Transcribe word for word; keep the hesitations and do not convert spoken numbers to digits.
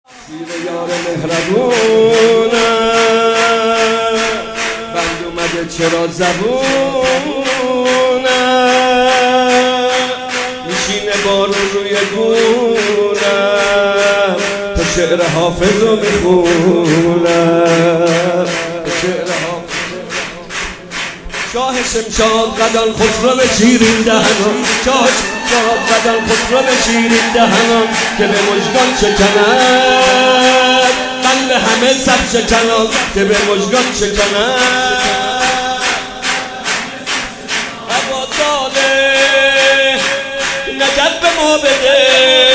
سیر یار مهربونم بند اومده چرا زبونم میشینه بارون روی گونم تا شعر حافظ رو میخونم شعر حافظ شاه شمشاد قدان خسرو شیرین دهنان شاه شمشاد قدان خسرو شیرین دهنان که به مژگان شکند قلب همه سر شکنان که به مژگان شکند هوا ساله نجات به ما بده